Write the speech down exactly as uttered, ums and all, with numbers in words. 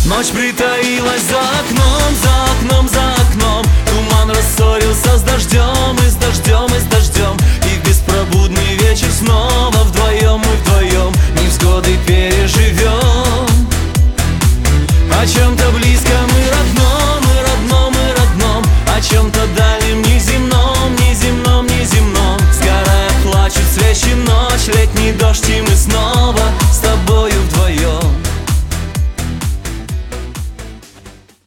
Ночь притаилась за окном, за окном, за окном. Туман рассорился с дождем, и с дождем, и с дождем. И в беспробудный вечер снова вдвоем мы вдвоем невзгоды переживем. О чем-то близком и родном, и родном, и родном, о чем-то дальнем.